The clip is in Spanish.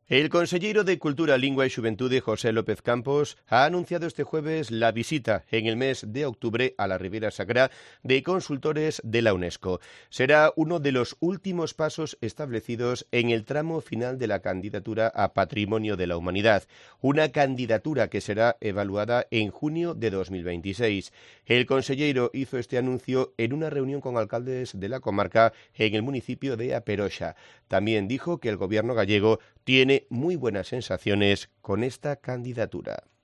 El consellero de Cultura, Lingua y Xuventude, José López Campos, ha anunciado este jueves la visita en el mes de octubre a la Ribera Sacra de consultores de la UNESCO. Será uno de los últimos pasos establecidos en el tramo final de la candidatura a Patrimonio de la Humanidad, una candidatura que será evaluada en junio de 2026. El consellero hizo este anuncio en una reunión con alcaldes de la comarca en el municipio de A Peroxa. También dijo que el gobierno gallego tiene muy buenas sensaciones con esta candidatura.